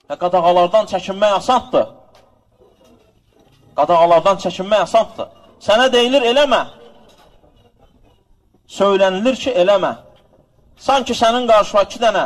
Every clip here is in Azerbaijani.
Və qadağalardan çəkinmək asandır. Qadağalardan çəkinmək asandır. Sənə deyilir, eləmə. Söylənilir ki, eləmə. Sanki sənin qarşıma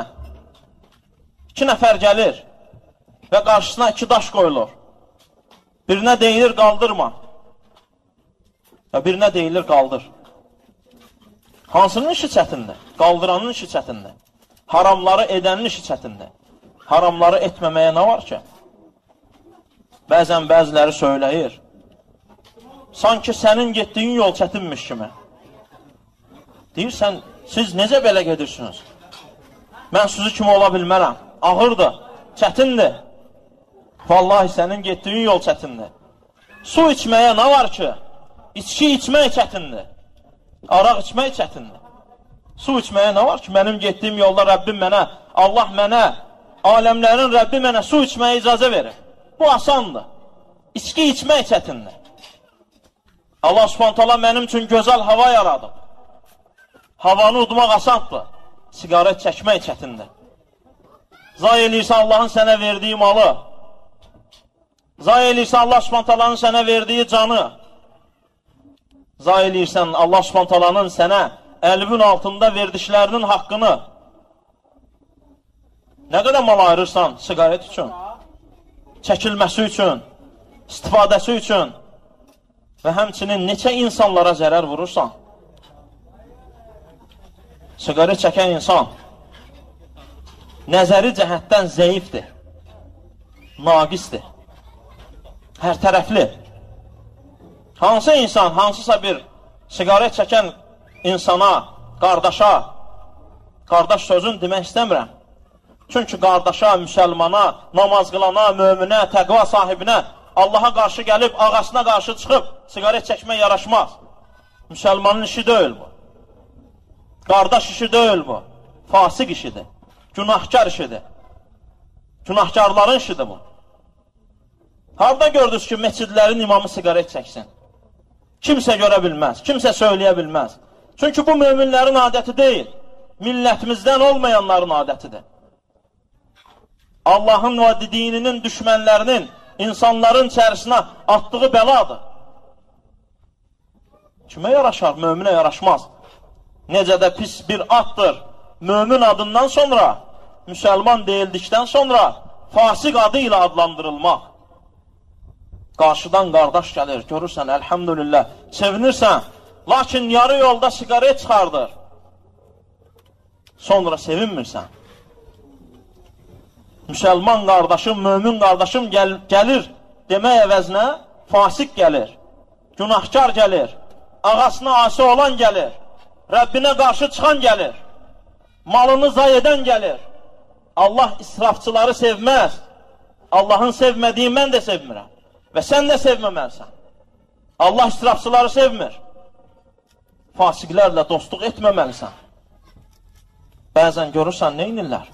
iki nəfər gəlir və qarşısına 2 daş qoyulur. Birinə deyilir, qaldırma. Və birinə deyilir, qaldır. Hansının işi çətindir? Qaldıranın işi çətindir. Haramları edənin işi çətindir. Haramları etməməyə nə var ki? Bəzən bəziləri söyləyir. Sanki sənin getdiyin yol çətinmiş kimi. Deyirsən, siz necə belə gedirsiniz? Mən sizi kimi ola bilmərəm. Ağırdır, çətindir. Vallahi sənin getdiyin yol çətindir. Su içməyə nə var ki? İçki içmək çətindir. Araq içmək çətindir. Su içməyə nə var ki? Mənim getdiyim yolda Rəbbim mənə, Allah mənə, aləmlərin Rəbbi mənə su içməyə icazə verir. Bu asandır. İçki içmək çətindir. Allah Subhanahu taala mənim üçün gözəl hava yaradıb. Havanı udmaq asandır. Sigaret çəkmək çətindir. Zay eləyirsən Allahın sənə verdiyi malı. Zay eləyirsən Allah Subhanahu taalanın sənə verdiyi canı. Zay eləyirsən Allah Subhanahu taalanın sənə əlbün altında verdiklərinin haqqını. Nə qədər mal ayırırsan sigaret üçün, çəkilməsi üçün, istifadəsi üçün və həmçinin neçə insanlara zərər vurursan. Sigaret çəkən insan nəzəri cəhətdən zəifdir, naqisdir, hər tərəfli. Hansı insan, hansısa bir sigaret çəkən insana, qardaşa, qardaş sözün demək istəmirəm. Çünki qardaşa, müsəlmana, namaz qılana, möminə, təqva sahibinə, Allaha qarşı gəlib, ağasına qarşı çıxıb, sigaret çəkmək yaraşmaz. Müsəlmanın işi deyil bu. Qardaş işi deyil bu. Fasıq işidir. Günahkar işidir. Günahkarların işidir bu. Harada gördünüz ki, məscidlərin imamı sigaret çəksin? Kimsə görə bilməz, kimsə söyləyə bilməz. Çünki bu möminlərin adəti deyil, millətimizdən olmayanların adətidir. Allahın və dininin düşmənlərinin insanların içərisinə atdığı bəladır. Kimə yaraşar? Möminə yaraşmaz. Necə də pis bir addır. Mömin adından sonra, müsəlman deyildikdən sonra fasıq adı ilə adlandırılmaq. Qarşıdan qardaş gəlir, görürsən, əlhamdülillah, sevinirsən, lakin yarı yolda sigaret çıxardır. Sonra sevinmirsən. Müsəlman qardaşım, mömin qardaşım gəlir demək əvəzinə fasıq gəlir, günahkar gəlir, ağasına asi olan gəlir, Rəbbinə qarşı çıxan gəlir, malını zay edən gəlir. Allah israfçıları sevməz. Allahın sevmədiyi mən də sevmirəm. Və sən də sevməməlisən. Allah israfçıları sevmir. Fasiqlərlə dostluq etməməlisən. Bəzən görürsən, neynirlər?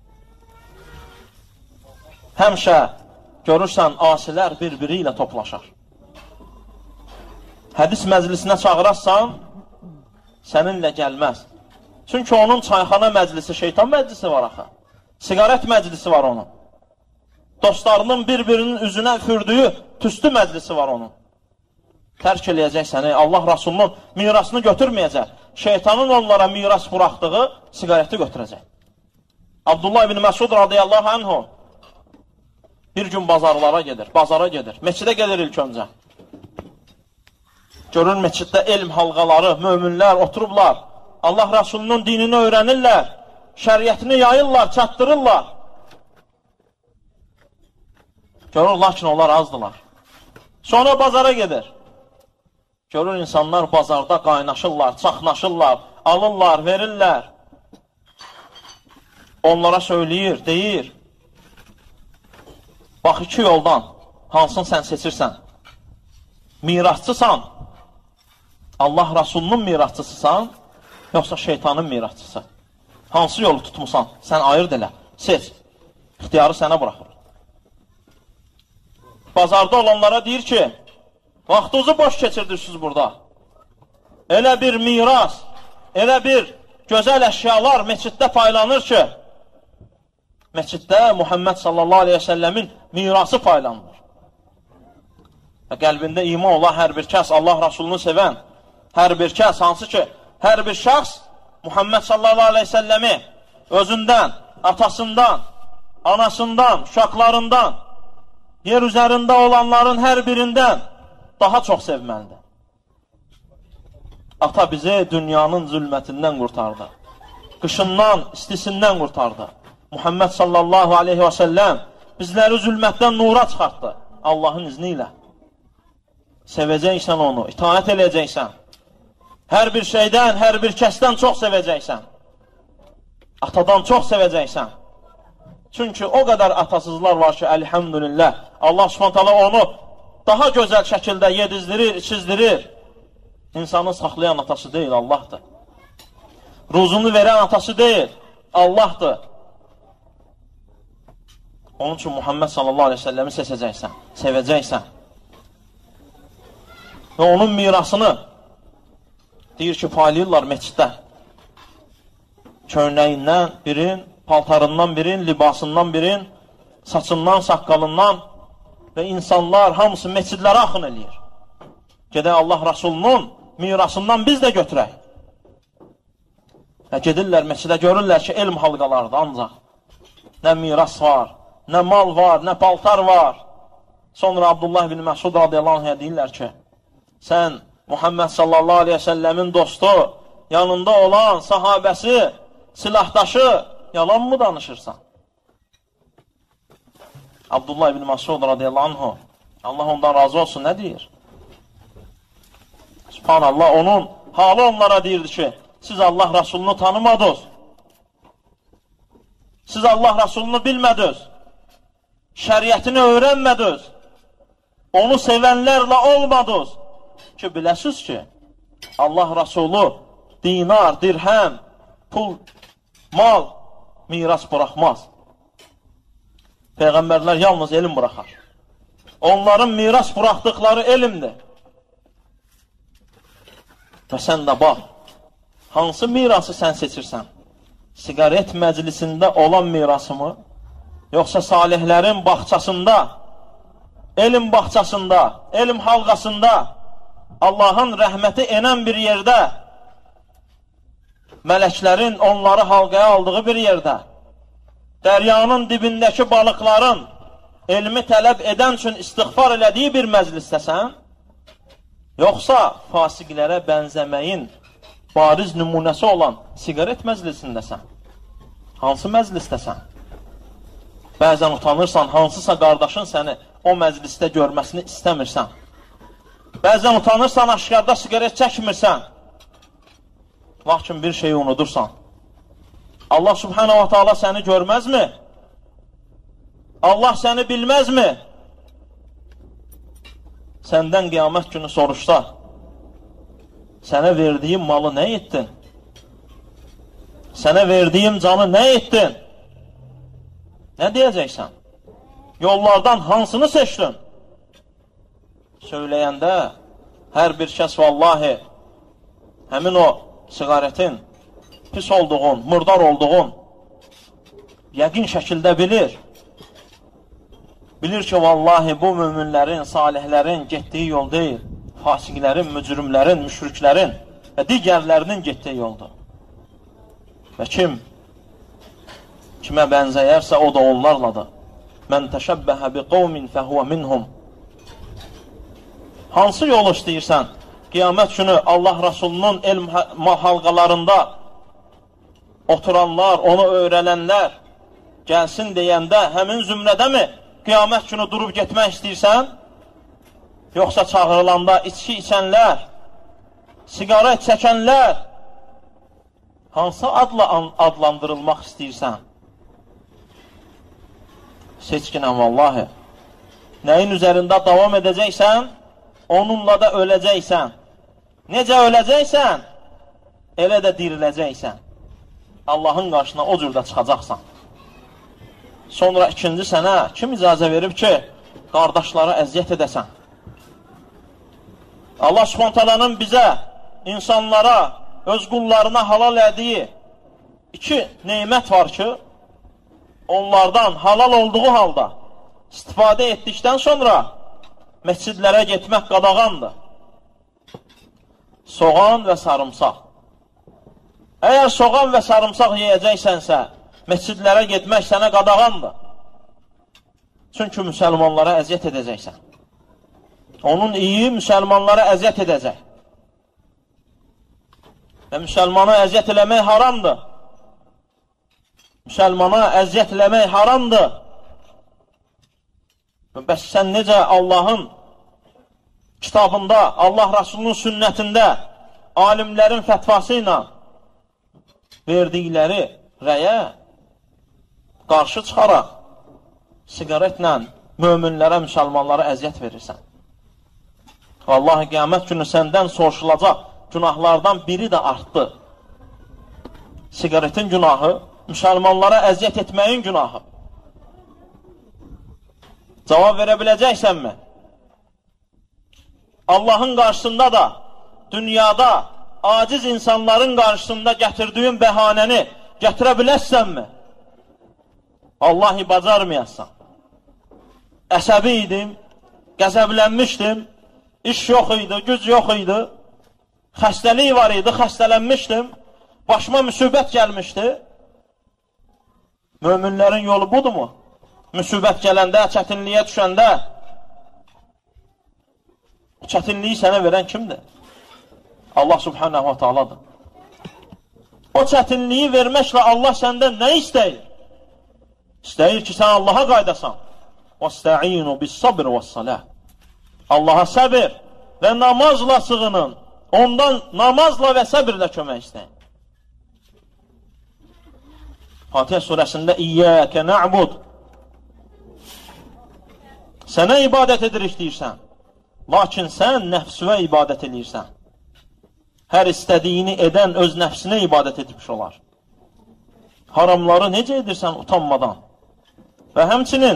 Həmişə görürsən, asilər bir-biri ilə toplaşar. Hədis məclisinə çağırarsan, səninlə gəlməz. Çünki onun çayxana məclisi, şeytan məclisi var axı. Sigaret məclisi var onun. Dostlarının bir-birinin üzünə üfürdüyü tüstü məclisi var onun. Tərk eləyəcək səni, Allah Rasulunun mirasını götürməyəcək. Şeytanın onlara miras buraxdığı sigareti götürəcək. Abdullah ibn Məsud radiyallahu anhu bir gün bazara gedir. Meçidə gedir ilk öncə. Görür meçiddə elm halqaları, möminlər oturublar. Allah Rasulunun dinini öyrənirlər, şəriətini yayırlar, çatdırırlar. Görür, lakin onlar azdılar. Sonra bazara gedir. Görür, insanlar bazarda qaynaşırlar, çaxnaşırlar, alırlar, verirlər. Onlara söyləyir, deyir. Bax, 2 yoldan hansını sən seçirsən? Mirasçısan, Allah Rasulunun mirasçısısan, yoxsa şeytanın mirasçısı? Hansı yolu tutmusan? Sən ayırt elə, seç. İxtiyarı sənə buraxır. Bazarda olanlara deyir ki, vaxtınızı boş keçirdirsiniz burada. Elə bir miras, elə bir gözəl əşyalar meçiddə paylanır ki, Məsciddə Muhammed sallallahu aleyhi və səlləmin mirası paylanılır. Və qəlbində iman olan hər bir kəs, Allah Rasulunu sevən hər bir kəs, hansı ki, hər bir şəxs Muhammed sallallahu aleyhi və səlləmi özündən, atasından, anasından, uşaqlarından, yer üzərində olanların hər birindən daha çox sevməlidir. Ata bizi dünyanın zülmətindən qurtardı. Qışından, istisindən qurtardı. Muhammed sallallahu aleyhi və səlləm bizləri zülmətdən nura çıxartdı. Allahın izni ilə. Sevəcəksən onu, itaət eləyəcəksən. Hər bir şeydən, hər bir kəsdən çox sevəcəksən. Atadan çox sevəcəksən. Çünki o qədər atasızlar var ki, əlhəmdülillah, Allah subhanətələ onu daha gözəl şəkildə yedizdirir, içizdirir. İnsanı saxlayan atası deyil, Allahdır. Ruzunu verən atası deyil, Allahdır. Onun üçün Muhammed sallallahu aleyhi ve səlləmi seçəcəksən, sevəcəksən. Və onun mirasını deyir ki, paylayırlar məsciddə. Köynəyindən birin, paltarından birin, libasından birin, saçından, saqqalından və insanlar hamısı məscidlərə axın eləyir. Gedək Allah Rasulunun mirasından biz də götürək. Və gedirlər məscidə, görürlər ki, elm halqalardır ancaq. Nə miras var, nə mal var, nə paltar var. Sonra Abdullah ibn Məsud radiyallahu anh'a deyirlər ki, sən Muhammed sallallahu aleyhi ve səlləmin dostu, yanında olan sahabəsi, silahdaşı, yalan mı danışırsan? Abdullah ibn Məsud radiyallahu anh'a, Allah ondan razı olsun, nə deyir? Subhanallah, onun halı onlara deyirdi ki, siz Allah Rasulunu tanımadınız. Siz Allah Rasulunu bilmədiniz. Şəriətini öyrənmədiniz. Onu sevənlərlə olmadınız. Ki, biləsiniz ki, Allah Rasulü dinar, dirhəm, pul, mal, miras bıraxmaz. Peyğəmbərlər yalnız elm bıraxar. Onların miras bıraxdıqları elmdir. Və sən də bax, hansı mirası sən seçirsən? Sigaret məclisində olan mirası mı? Yoxsa salihlərin bağçasında, elm bağçasında, elm halqasında, Allahın rəhməti enən bir yerdə, mələklərin onları halqaya aldığı bir yerdə, dəryanın dibindəki balıqların elmi tələb edən üçün istiğfar elədiyi bir məclisdəsən, yoxsa fasiqlərə bənzəməyin bariz nümunəsi olan sigaret məclisindəsən? Hansı məclisdəsən? Bəzən utanırsan, hansısa qardaşın səni o məclisdə görməsini istəmirsən. Bəzən utanırsan, aşkarda sigaret çəkmirsən. Lakin bir şeyi unudursan. Allah subhanahu wa ta'ala səni görməzmi? Allah səni bilməzmi? Səndən qiyamət günü soruşsa, sənə verdiyim malı nə etdin? Sənə verdiyim canı nə etdin? Nə deyəcəksən? Yollardan hansını seçdin? Söyləyəndə hər bir kəs vallahi həmin o sigaretin pis olduğun, murdar olduğun yəqin şəkildə bilir. Bilir ki, vallahi bu müminlərin, salihlərin getdiyi yol deyil. Fasiqlərin, mücrimlərin, müşriklərin və digərlərinin getdiyi yoldur. Və kimə bənzəyərsə o da onlarladır. Mən təşəbbəhə bi qovmin fəhvə minhum. Hansı yol istəyirsən? Qiyamət günü Allah Rasulunun elm halqalarında oturanlar, onu öyrənənlər gəlsin deyəndə həmin zümrədə mi qiyamət günü durub getmək istəyirsən? Yoxsa çağırılanda içki içənlər, sigaret çəkənlər hansı adla adlandırılmaq istəyirsən? Seçkinəm vallahi. Nəyin üzərində davam edəcəksən, onunla da öləcəksən. Necə öləcəksən, elə də diriləcəksən. Allahın qarşısına o cürdə çıxacaqsan. Sonra ikinci sənə kim icazə verib ki, qardaşlara əziyyət edəsən? Allah Subhanahu bizə, insanlara, öz qullarına halal elədiyi iki neymət var ki, onlardan halal olduğu halda istifadə etdikdən sonra məscidlərə getmək qadağandır. Soğan və sarımsaq. Əgər soğan və sarımsaq yeyəcəksənsə, məscidlərə getmək sənə qadağandır. Çünki müsəlmanlara əziyyət edəcəksən. Onun iyi müsəlmanlara əziyyət edəcək. Və müsəlmana əziyyət eləmək haramdır. Müsəlmana əziyyət eləmək haramdır. Bəs sən necə Allahın kitabında, Allah Rasulunun sünnətində, alimlərin fətvası ilə verdikləri rəyə qarşı çıxaraq siqaretlə möminlərə, müsəlmanlara əziyyət verirsən. Vallahi qiyamət günü səndən soruşulacaq günahlardan biri də artdı. Siqaretin günahı, müsəlmanlara əziyyət etməyin günahı. Cavab verə biləcəksənmi? Allahın qarşısında da, dünyada aciz insanların qarşısında gətirdiyin bəhanəni gətirə bilərsənmi? Vallahi bacarmayassan. Əsəbi idim, qəzəblənmişdim, iş yox idi, güc yox idi, xəstəlik var idi, xəstələnmişdim, başıma müsibət gəlmişdi. Möminlərin yolu budurmu? Müsibət gələndə, çətinliyə düşəndə, çətinliyi sənə verən kimdir? Allah subhanahu wa ta'aladır. O çətinliyi verməklə Allah səndən nə istəyir? İstəyir ki, sən Allaha qaydasan. وَاسْتَعِينُ بِالصَّبْرِ وَالصَّلَاةِ Allaha səbir və namazla sığının. Ondan namazla və səbirlə kömək istəyin. Fatihə surəsində İyyəkə nə'bud Sənə ibadət edirik deyirsən. Lakin sən nəfsüvə ibadət edirsən. Hər istədiyini edən öz nəfsinə ibadət etmiş olar. Haramları necə edirsən utanmadan? Və həmçinin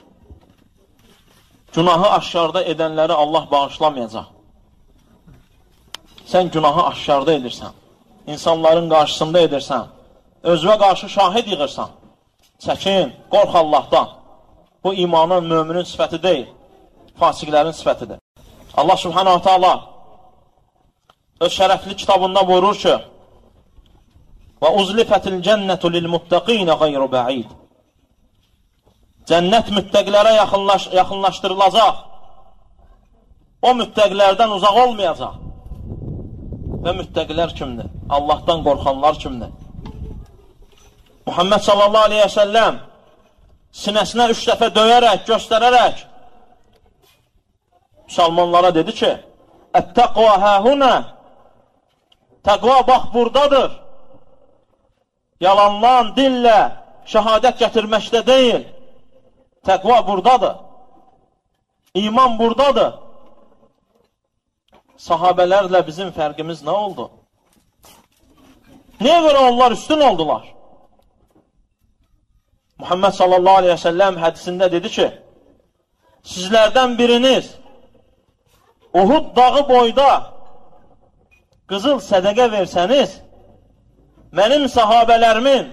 günahı aşkarda edənləri Allah bağışlamayacaq. Sən günahı aşkarda edirsən. İnsanların qarşısında edirsən. Özünə qarşı şahid yığırsan. Çəkin, qorx Allahdan. Bu imanın, müminin sifəti deyil. Fasiqlərin sifətidir. Allah subhanahu wa ta'ala öz şərəfli kitabında buyurur ki وَاُزْلِفَتِ الْجَنَّةُ لِلْمُتَّقِينَ غَيْرُ بَعِيدٍ Cənnət müttəqilərə yaxınlaşdırılacaq. O müttəqilərdən uzaq olmayacaq. Və müttəqilər kimdir? Allahdan qorxanlar kimdir? Muhammed sallallahu aleyhi və səlləm sinəsinə 3 dəfə döyərək, göstərərək müsəlmanlara dedi ki Ət-təqva həhunə Təqva bax buradadır. Yalanlan dillə şəhadət gətirməkdə deyil. Təqva buradadır. İman buradadır. Sahabələrlə bizim fərqimiz nə oldu? Niyə görə onlar üstün oldular? Muhammed sallallahu aleyhi və səlləm hədisində dedi ki, sizlərdən biriniz Uhud dağı boyda qızıl sədəqə versəniz, mənim sahabələrimin,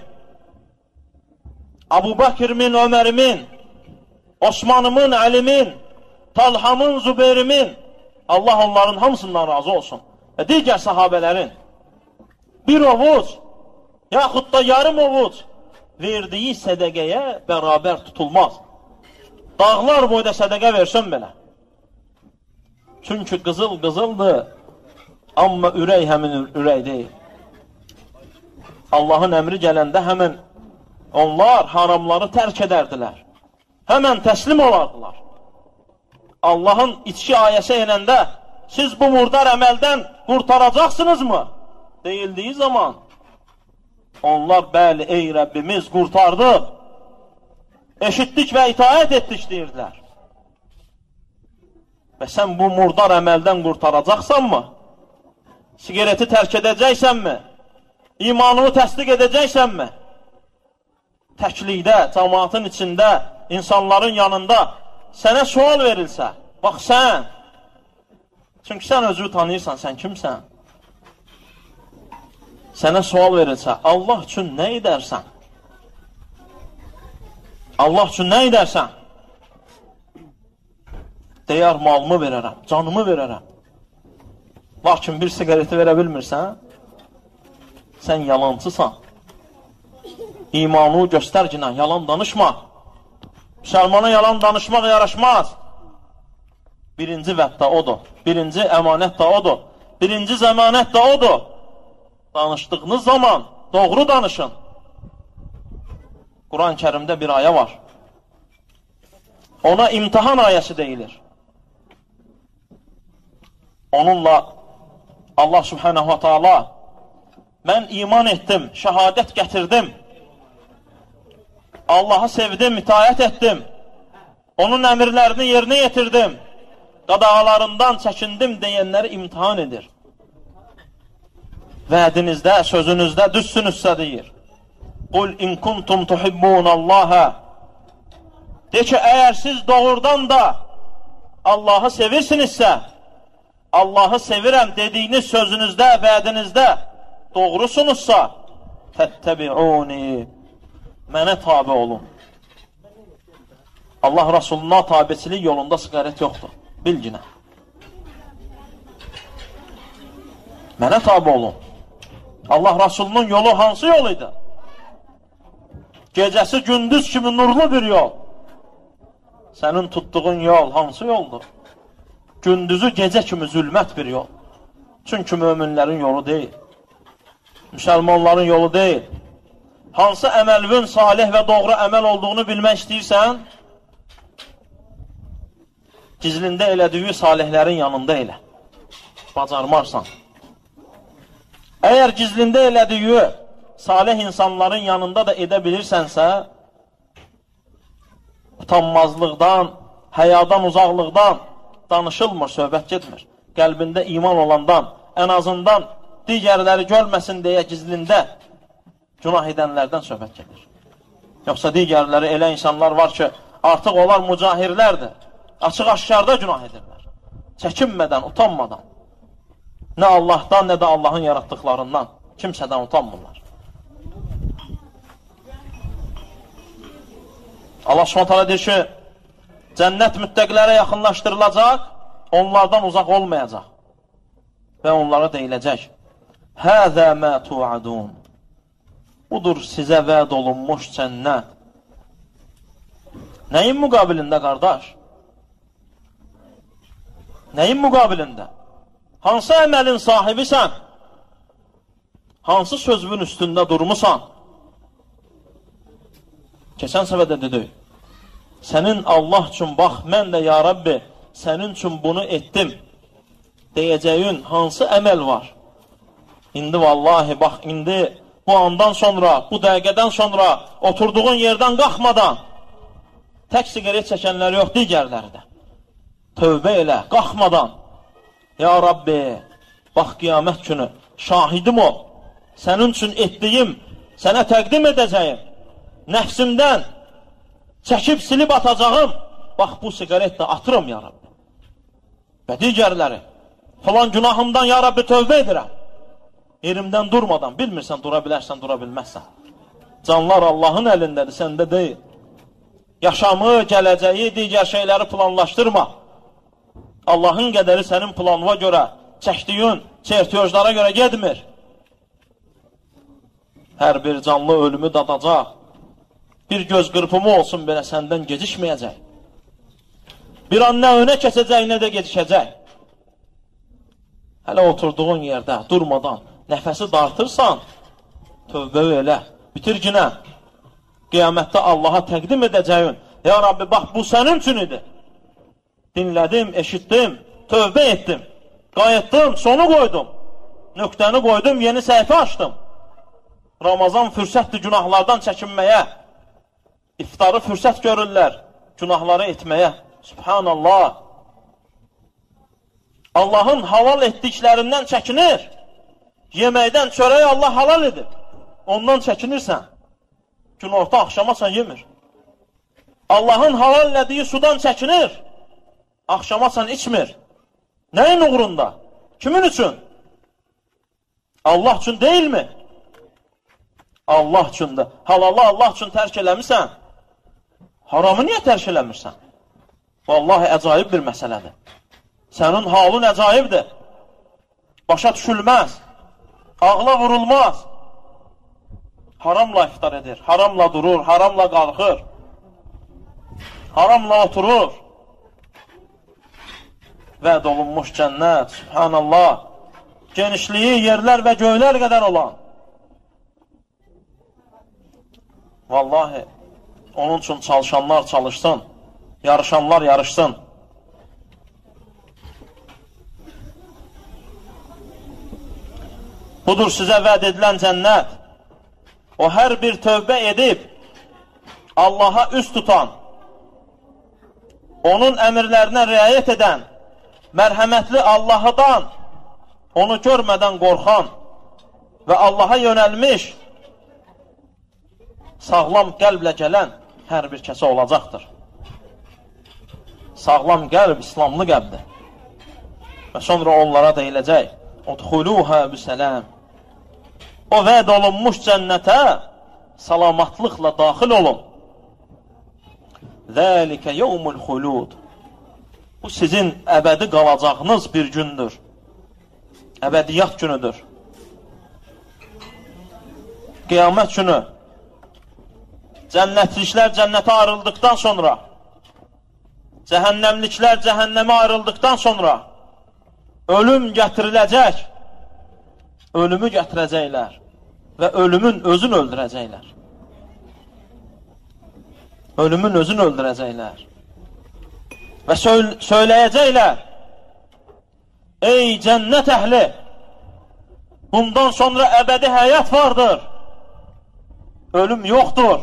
Abu Bakrimin, Ömərimin, Osmanımın, Əlimin, Talhamın, Zübeyrimin, Allah onların hamısından razı olsun. Və digər sahabələrin bir ovuc, yaxud da yarım ovuc verdiyi sədəqəyə bərabər tutulmaz. Dağlar boyda sədəqə versən belə. Çünki qızıl qızıldır, amma ürək həmin ürək deyil. Allahın əmri gələndə həmən onlar haramları tərk edərdilər. Həmən təslim olardılar. Allahın içki ayəsi enəndə siz bu murdar əməldən qurtaracaqsınızmı? Deyildiyi zaman onlar bəli ey Rəbbimiz qurtardıq, eşitdik və itaət etdik deyirdilər. Və sən bu murdar əməldən qurtaracaqsanmı? Sigareti tərk edəcəksənmi? İmanını təsdiq edəcəksənmi? Təklikdə, cəmaatın içində, insanların yanında sənə sual verilsə, bax sən, çünki sən özünü tanıyırsan, sən kimsən? Sənə sual verilsə, Allah üçün nə edərsən? Allah üçün nə edərsən? Deyər, malımı verərəm, canımı verərəm. Lakin bir siqareti verə bilmirsən, sən yalancısan. İmanı göstərginə, yalan danışma. Müsəlmana yalan danışmaq yaraşmaz. Birinci vəd də odur, birinci əmanət də odur, birinci zəmanət də odur. Danışdığınız zaman doğru danışın. Quran-ı Kərimdə bir ayə var. Ona imtihan ayəsi deyilir. Onunla Allah subhanahu wa ta'ala mən iman etdim, şəhadət gətirdim. Allahı sevdim, itaət etdim. Onun əmirlərini yerinə yetirdim. Qadağalarından çəkindim deyənləri imtihan edir. Vədinizdə, sözünüzdə düzsünüzsə deyir. Qul in kuntum tuhibbunallaha. De ki, əgər siz doğrudan da Allahı sevirsinizsə, Allahı sevirəm dediyiniz sözünüzdə, vədinizdə doğrusunuzsa, fəttəbi'uni, mənə tabi olun. Allah Rasuluna tabiçilik yolunda siqaret yoxdur, bilginə. Mənə tabi olun. Allah Rasulunun yolu hansı yol idi? Gecəsi gündüz kimi nurlu bir yol. Sənin tutduğun yol hansı yoldur? Gündüzü gecə kimi zülmət bir yol. Çünki möminlərin yolu deyil. Müsəlmanların yolu deyil. Hansı əməlvün, salih və doğru əməl olduğunu bilmək istəyirsən, gizlində elədiyi salihlərin yanında elə. Bacarmarsan. Əgər gizlində elədiyi salih insanların yanında da edə bilirsənsə, utanmazlıqdan, həyadan, uzaqlıqdan danışılmır, söhbət getmir. Qəlbində iman olandan, ən azından digərləri görməsin deyə gizlində günah edənlərdən söhbət gedir. Yoxsa digərləri elə insanlar var ki, artıq onlar mücahirlərdir. Açıq-aşkarda günah edirlər. Çəkinmədən, utanmadan. Nə Allahdan, nə də Allahın yaratdıqlarından kimsədən utanmırlar. Allah Subhanahu deyir ki, cənnət müttəqilərə yaxınlaşdırılacaq, onlardan uzaq olmayacaq. Və onlara deyiləcək, Həzə mə tu'adun. Budur sizə vəd olunmuş cənnət. Nəyin müqabilində, qardaş? Nəyin müqabilində? Hansı əməlin sahibisən? Hansı sözün üstündə durmusan? Keçən səbədə dedik, sənin Allah üçün bax, mən də ya Rabbi, sənin üçün bunu etdim deyəcəyin hansı əməl var? İndi vallahi, bax, indi bu andan sonra, bu dəqiqədən sonra, oturduğun yerdən qalxmadan, tək siqaret çəkənləri yox, digərləri də. Tövbə elə, qalxmadan, ya Rabbi, bax, qiyamət günü, şahidim ol, sənin üçün etdiyim, sənə təqdim edəcəyim, nəfsimdən çəkib silib atacağım, bax, bu siqaret də atıram, ya Rabbi. Və digərləri, falan günahımdan, ya Rabbi, tövbə edirəm. Yerimdən durmadan, bilmirsən, dura bilərsən, dura bilməzsən. Canlar Allahın əlindədir, səndə deyil. Yaşamı, gələcəyi, digər şeyləri planlaşdırma. Allahın qədəri sənin planına görə, çəkdiyin çertiyojlara görə gedmir. Hər bir canlı ölümü dadacaq. Bir göz qırpımı olsun belə səndən gecikməyəcək. Bir an nə önə keçəcək, nə də gecikəcək. Hələ oturduğun yerdə, durmadan, nəfəsi dartırsan, tövbə elə, bitirginə, qiyamətdə Allaha təqdim edəcəyin, ya Rabbi, bax, bu sənin üçün idi. Dinlədim, eşitdim, tövbə etdim, qayıtdım, sonu qoydum, nöqtəni qoydum, yeni səhifə açdım. Ramazan fürsətdir günahlardan çəkinməyə, iftarı fürsət görürlər, günahları etməyə. Subhanallah. Allahın halal etdiklərindən çəkinir. Yeməkdən çörəyi Allah halal edib. Ondan çəkinirsən. Gün orta axşamasan yemir. Allahın halal elədiyi sudan çəkinir. Axşamasan içmir. Nəyin uğrunda? Kimin üçün? Allah üçün deyilmi? Allah üçündür. Halalı Allah üçün tərk eləmirsən. Haramı niyə tərk eləmirsən? Vallahi əcaib bir məsələdir. Sənin halın əcaibdir. Başa düşülməz. Ağla vurulmaz. Haramla iftar edir, haramla durur, haramla qalxır, haramla oturur. Vəd olunmuş cənnət, subhanallah, genişliyi yerlər və göylər qədər olan. Vallahi, onun üçün çalışanlar çalışsın, yarışanlar yarışsın. Budur sizə vəd edilən cənnət. O hər bir tövbə edib, Allaha üz tutan, onun əmirlərinə riayət edən, mərhəmətli Allahıdan, onu görmədən qorxan və Allaha yönəlmiş, sağlam qəlblə gələn hər bir kəsə olacaqdır. Sağlam qəlb, İslamlı qəlbdir. Və sonra onlara deyiləcək, Udxuluha bisələm. O vəd olunmuş cənnətə salamatlıqla daxil olun. Zəlikə yevmul xulud. Bu sizin əbədi qalacağınız bir gündür. Əbədiyyat günüdür. Qiyamət günü cənnətliklər cənnətə ayrıldıqdan sonra, cəhənnəmliklər cəhənnəmə ayrıldıqdan sonra ölüm gətiriləcək. Ölümü gətirəcəklər və ölümün özünü öldürəcəklər. Ölümün özünü öldürəcəklər. Və söyləyəcəklər, ey cənnət əhli, bundan sonra əbədi həyat vardır. Ölüm yoxdur.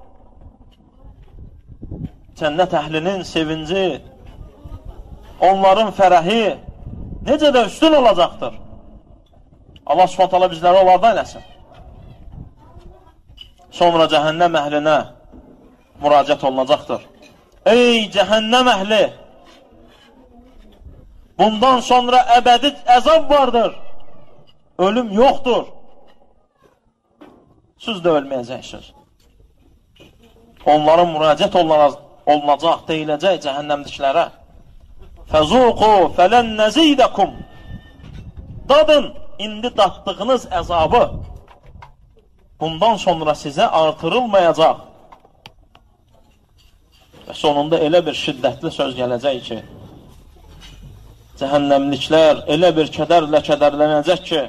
Cənnət əhlinin sevinci, onların fərəhi necə də üstün olacaqdır. Allah Subhanahu taala bizləri onlardan eləsin. Sonra cəhənnəm əhlinə müraciət olunacaqdır. Ey cəhənnəm əhli! Bundan sonra əbədi əzab vardır. Ölüm yoxdur. Siz də ölməyəcəksiniz. Onların müraciət olunacaq, deyiləcək cəhənnəmdiklərə. Fəzuqu fələn nəzidəkum. Dadın, indi datdığınız əzabı bundan sonra sizə artırılmayacaq. Və sonunda elə bir şiddətli söz gələcək ki, cəhənnəmliklər elə bir kədərlə kədərlənəcək ki,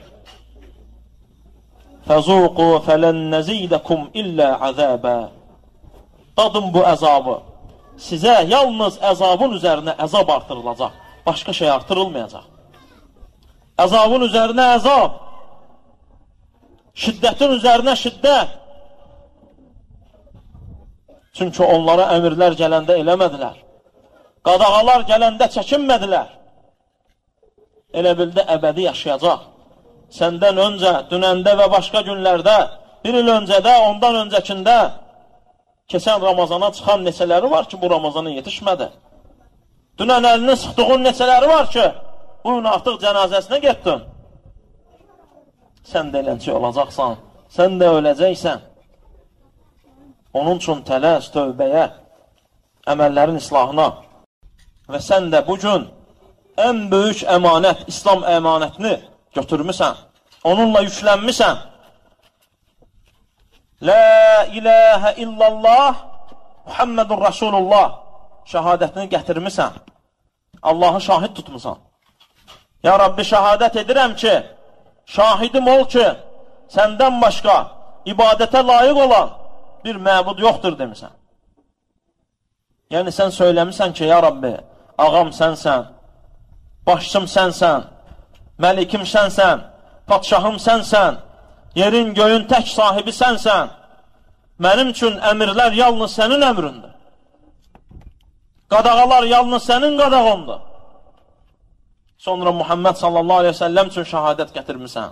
fəzuqu fələn nəzidəkum illə əzəbə. Dadın bu əzabı. Sizə yalnız əzabın üzərinə əzab artırılacaq. Başqa şey artırılmayacaq. Əzabın üzərinə əzab. Şiddətin üzərinə şiddət. Çünki onlara əmirlər gələndə eləmədilər. Qadağalar gələndə çəkinmədilər. Elə bildə əbədi yaşayacaq. Səndən öncə, dünəndə və başqa günlərdə, bir il öncədə, ondan öncəkində keçən Ramazana çıxan neçələri var ki, bu Ramazana yetişmədi. Dünən əlini sıxdığın neçələri var ki, bugün artıq cənazəsinə getdin. Sən də eləcək olacaqsan, sən də öləcəksən. Onun üçün tələs, tövbəyə, əməllərin islahına və sən də bugün ən böyük əmanət, İslam əmanətini götürmüsən, onunla yüklənmisən. La ilahə illallah, Muhammedur Rasulullah şəhadətini gətirmisən. Allahı şahid tutmusan. Ya Rabbi, şəhadət edirəm ki, şahidim ol ki, səndən başqa ibadətə layiq olan bir məbud yoxdur demisən. Yəni sən söyləmisən ki, ya Rabbi, ağam sənsən, başçım sənsən, məlikim sənsən, padşahım sənsən, yerin göyün tək sahibi sənsən. Mənim üçün əmirlər yalnız sənin əmründür. Qadağalar yalnız sənin qadağındır. Sonra Muhammed sallallahu aleyhi ve sellem üçün şəhadət gətirmisən.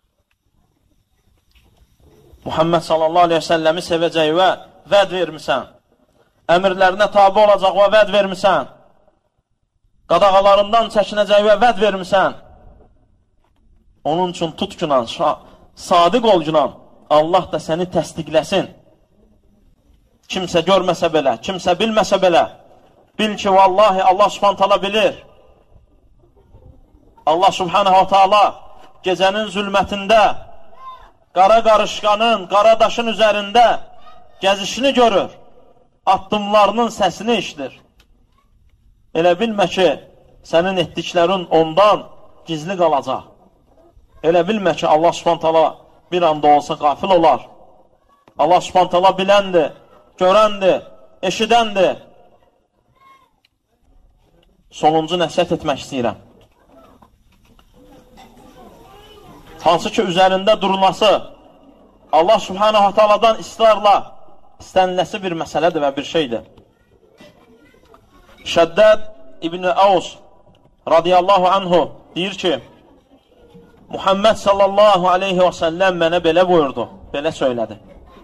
Muhammed sallallahu aleyhi ve selləmi sevəcək və vəd vermisən. Əmirlərinə tabi olacaq və vəd vermisən. Qadağalarından çəkinəcək və vəd vermisən. Onun üçün tut günan, sadiq ol günan, Allah da səni təsdiqləsin. kimsə görməsə belə, kimsə bilməsə belə, bil ki, vallahi Allah subhanahu ta'ala bilir. Allah subhanahu ta'ala gecənin zülmətində, qara qarışqanın, qara daşın üzərində gəzişini görür, addımlarının səsini işitir. Elə bilmə ki, sənin etdiklərin ondan gizli qalacaq. Elə bilmə ki, Allah subhanahu ta'ala bir anda olsa qafil olar. Allah subhanahu ta'ala biləndir, görəndir, eşidəndir. Sonuncu nəsihət etmək istəyirəm. Hansı ki, üzərində durulması Allah subhanahu ta'aladan israrla istəniləsi bir məsələdir və bir şeydir. Şəddəd İbn-i Əvs radiyallahu anhu deyir ki, Muhammed sallallahu aleyhi və səlləm mənə belə buyurdu, belə söylədi.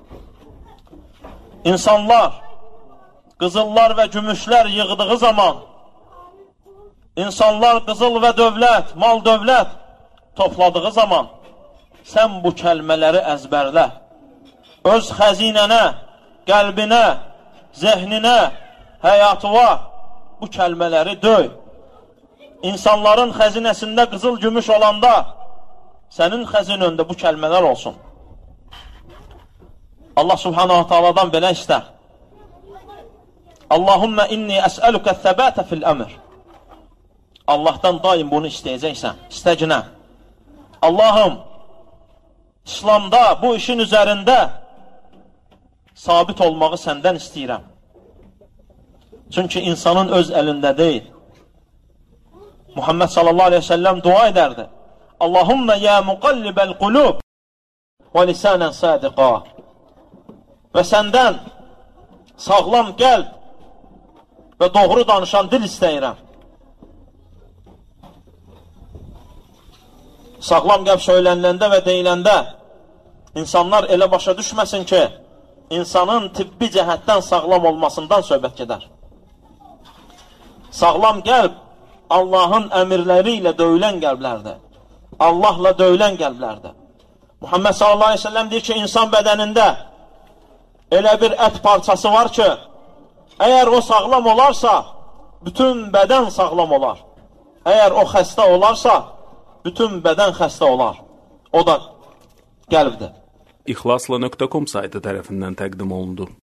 İnsanlar, qızıllar və gümüşlər yığdığı zaman, insanlar qızıl və dövlət, mal dövlət topladığı zaman, sən bu kəlmələri əzbərlə. Öz xəzinənə, qəlbinə, zehninə, həyatına bu kəlmələri döy. İnsanların xəzinəsində qızıl gümüş olanda, sənin xəzinəndə bu kəlmələr olsun. Allah subhanahu ta'aladan belə istər. Allahümmə inni əsəlükə thəbətə fil əmr. Allahdan daim bunu istəyəcəksən, istəcinə. Allahım, İslamda bu işin üzərində sabit olmağı səndən istəyirəm. Çünki insanın öz əlində deyil. Muhammed sallallahu aleyhi ve sellem dua edərdi. Allahümmə ya muqallibəl qulub və lisanən sadiqa. Və səndən sağlam qəlb və doğru danışan dil istəyirəm. Sağlam qəlb söyləniləndə və deyiləndə insanlar elə başa düşməsin ki, insanın tibbi cəhətdən sağlam olmasından söhbət gedər. Sağlam qəlb Allahın əmirləri ilə döyülən qəlblərdir. Allahla döyülən qəlblərdir. Muhammed sallallahu aleyhi ve sellem deyir ki, insan bədənində elə bir ət parçası var ki, əgər o sağlam olarsa, bütün bədən sağlam olar. Əgər o xəstə olarsa, bütün bədən xəstə olar. O da qəlbdir. İxlasla.com saytı tərəfindən təqdim olundu.